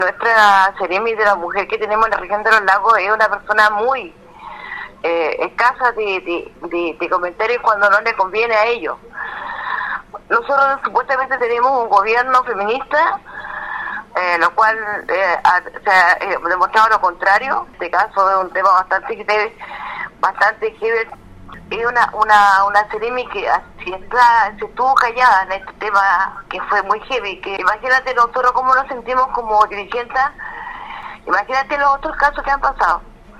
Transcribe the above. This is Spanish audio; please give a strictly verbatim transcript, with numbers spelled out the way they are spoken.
Nuestra Seremi de la mujer que tenemos en la región de los lagos es una persona muy eh, escasa de, de, de, de comentarios cuando no le conviene a ellos. Nosotros supuestamente tenemos un gobierno feminista, eh, lo cual eh, ha, se ha eh, demostrado lo contrario. Este caso es un tema bastante bastante heavy. Es una una una Seremi que si está, se estuvo callada en este tema que fue muy heavy, que imagínate nosotros cómo nos sentimos como dirigentes, imagínate los otros casos que han pasado.